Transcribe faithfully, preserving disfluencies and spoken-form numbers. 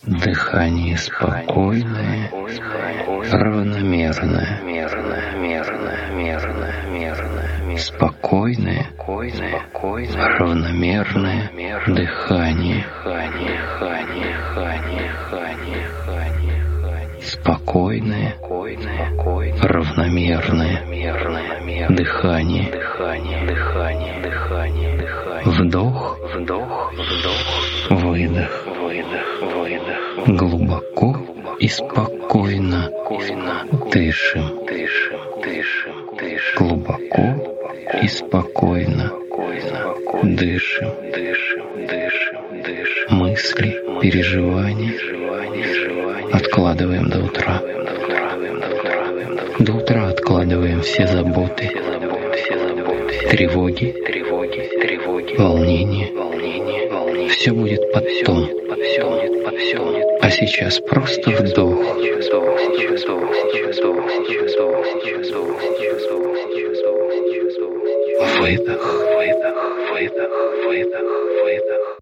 Дыхание спокойное, равномерное, спокойное, равномерное дыхание. Спокойное, равномерное дыхание. Вдох, выдох, глубоко и спокойно дышим. Глубоко и спокойно дышим. Мысли, переживания откладываем до утра. До утра откладываем все заботы, тревоги, волнения. Все будет потом. А сейчас просто вдох. Выдох, выдох, выдох, выдох, выдох.